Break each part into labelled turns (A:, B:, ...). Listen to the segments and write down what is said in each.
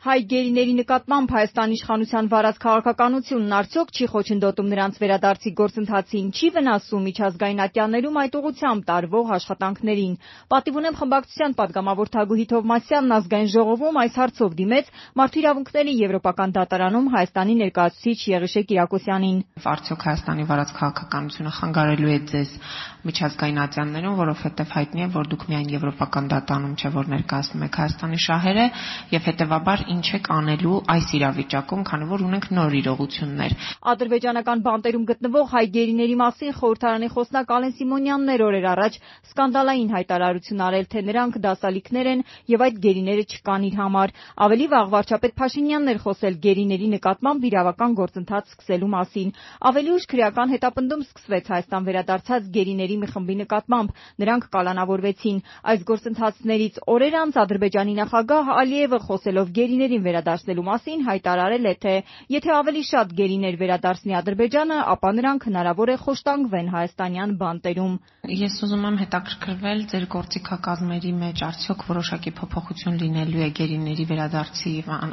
A: Հայ գերիների նկատմամբ Հայաստանի իշխանության վարած քաղաքականությունն արդյոք չի խոչընդոտում նրանց վերադարձի գործընթացին, չի վնասում միջազգային ատյաններում այդ ուղղությամբ տարվող աշխատանքներին։ Պատիվ ունեմ խմբակցության պատգամավոր Թագուհի Թովմասյանն ազգային ժողովում այս հարցով դիմեց Մարդու իրավունքների եվրոպական դատարանում Հայաստանի ներկայացուցիչ Եղիշե Կիրակոսյանին։
B: Արդյոք Հայաստանի վարած քաղաքականությունը խանգարելու է ձեզ միջազգային ատյաններում, որովհետև հայտնի է, որ դուք միայն եվրոպական դատարանում չէ, որ ներկայացնում եք Հայաստանի շահերը, եւ հետեւաբար ինչ եք անելու այս իրավիճակում, քանի որ ունենք նոր իրողություններ։
A: Ադրբեջանական բանտերում գտնվող հայ գերիների մասին խորհրդարանի խոսնակ Ալեն Սիմոնյանն օրեր առաջ սկանդալային հայտարարություն արել, թե նրանք դասալիքներ են եւ այդ գերիները չկան իր համար։ Ավելի վաղ վարչապետ Փաշինյանն էր խոսել գերիների նկատմամբ իրավական գործընթաց սկսելու մասին։ Ավելի ուշ քրեական հետապնդում սկսվեց Հայաստան վերադարձած գերիների մի խմբի նկատմամբ, նրանք կալանավորվեցին։ Այս գործընթացներից օրեր անց Ադրբեջանի նախագահ Ալիևը խոսելով գերիներին վերադարձնելու մասին հայտարարել է, թե եթե ավելի շատ գերիներ վերադարձնի Ադրբեջանը, ապա նրանք հնարավոր է խոշտանգվեն հայաստանյան բանտերում։
B: Ես ուզում եմ հետաքրքրվել ձեր գործիքակազմերի մեջ արդյոք որոշակի փոփոխություն լինելու է գերիների վերադարձի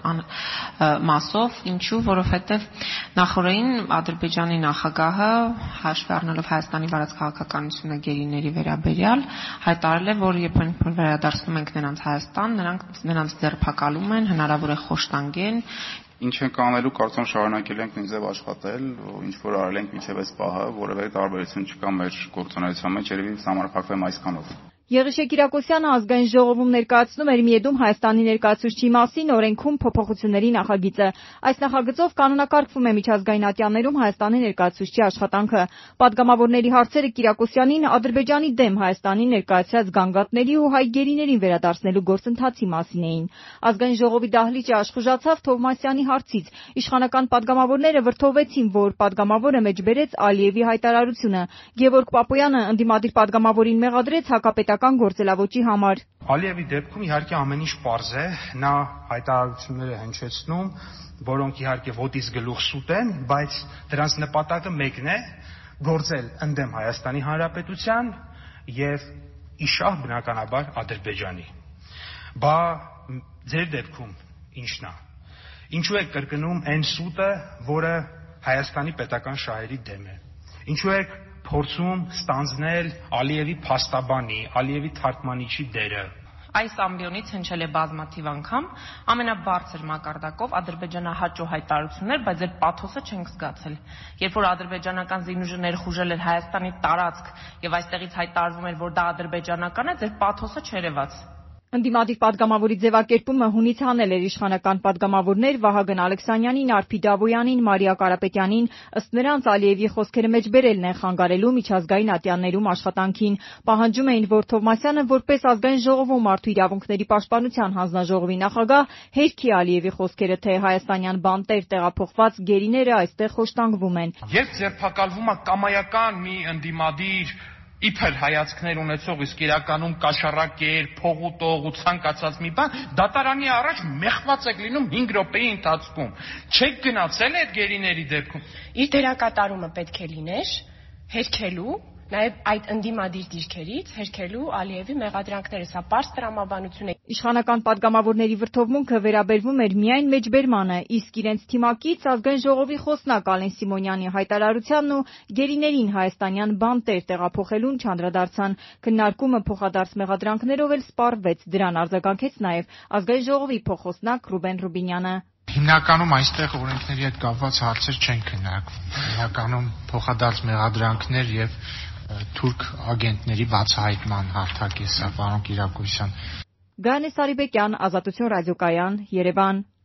B: մասով, ինչու, որովհետև նախորդին Ադրբեջանի նախագահը հաշվի առնելով Հայաստանի վարած քաղաքականությունը գերիների վերաբերյալ հայտարարել է, որ երբ վերադարձնում ենք նրանց Հայաստան, նրանց ձերբակալում են, հնարավոր է խոշտանգեն։
C: Ինչ ենք անելու, կարծում շարունակել ենք նույնպես աշխատել, ինչ որ արել ենք մինչև այս պահը, որևէ տարբերություն չկա մեր գործունեության մեջ, երևի համապարփակվեմ այսքանով։
A: Եղիշե Կիրակոսյանը ազգային ժողովում ներկայացնում էր Միեդում Հայաստանի ներկայացուցչի մասին օրենքում փոփոխությունների նախագիծը։ Այս նախագծով կանոնակարգվում է միջազգային ատյաններում Հայաստանի ներկայացուցչի աշխատանքը։ Պատգամավորների հարցերը Կիրակոսյանին Ադրբեջանի դեմ Հայաստանի ներկայացրած գանգատների ու հայ գերիներին վերադարձնելու գործընթացի մասին էին։ Ազգային ժողովի դահլիճը աշխուժացավ Թովմասյանի հարցից։ Իշխանական պատգամավորները վրդովվեցին, որ պատգամավորը մեջբերեց Ալիևի հայտարարությունը։ Գևորգ Պապոյանը ընդդիմադիր պատգամավորին մեղադրեց հակապետական գործելավոճի համար։
D: Ալիևի դեպքում իհարկե ամեն ինչ պարզ է, նա հայտարարություններ է հնչեցնում, որոնք իհարկե ոտից գլուխ սուտ են, բայց դրանց նպատակը մեկն է՝ գործել ընդդեմ Հայաստանի Հանրապետության եւ իշահ բնականաբար Ադրբեջանի։ Բա ձեր դեպքում ի՞նչն է։ Ինչու է կրկնում այն սուտը, որը Հայաստանի պետական շահերի դեմ է։ Ինչու է փորձում ստանձնել Ալիևի փաստաբանի, Ալիևի թարգմանիչի դերը։
B: Այս ամբիոնից հնչել է բազմաթիվ անգամ, ամենաբարձր մակարդակով ադրբեջանահաճո հայտարարություններ, բայց ձեր պաթոսը չենք զգացել։ Երբ որ ադրբեջանական զինուժը ներխուժել էր Հայաստանի տարածք եւ այստեղից հայտարարվում էր, որ դա ադրբեջանական է, ձեր պաթոսը չերևաց։
A: Ընդդիմադիր պատգամավորի ձևակերպումը հունից հանել էր իշխանական պատգամավորներ Վահագն Ալեքսանյանին, Արփի Դավոյանին, Մարիա Կարապետյանին, ըստ նրանց Ալիևի խոսքերը մեջբերելն են խանգարելու միջազգային ատյաններում աշխատանքին։ Պահանջում էին, որ Թովմասյանը որպես ազգային ժողովում Մարդու իրավունքների պաշտպանության հանձնաժողովի նախագահ հերքի Ալիևի խոսքերը, թե հայաստանյան բանտեր տեղափոխված գերիները այստեղ խոշտանգվում են։
D: Երբ ձերբակալվում է կամայական մի ընդդիմադիր իբր հայացքներ ունեցող, իսկ իրականում կաշառակեր, փողուտող ու ցանկացած մի բան, դատարանի առաջ մեղված եք լինում 5 րոպեի ընթացքում։ Չեք գնացել այդ գերիների դեպքում։
E: Իր դերակատարումը պետք է լիներ հերքելու, նաև այդ ընդդիմադիր դիրքերից հերքելու Ալիևի մեղադրանքները, սա պարզ տրամաբանություն է։
A: Իշխանական պատգամավորների վրդովմունքը վերաբերվում էր միայն մեջբերմանը, իսկ իրենց թիմակից ազգային ժողովի խոսնակ Ալեն Սիմոնյանի հայտարարությանն ու գերիներին հայաստանյան բանտեր տեղափոխելուն չանդրադարձան։ Քննարկումը փոխադարձ մեղադրանքներով էլ սպառվեց, դրան արձագանքեց նաև ազգային ժողովի փոխխոսնակ Ռուբեն Ռուբինյանը։
F: Հիմնականում այստեղ օրենքների հետ կապված հարցեր չեն քննարկվում։ Հիմնականում փոխադարձ մեղադրանքներ եւ թուրք ագենտների բացահայտման հարթակ է սա, պարոն Կիրակոսյան։
A: Գայանե Սարիբեկյան, Ազատություն ռադիոկայան, Երևան։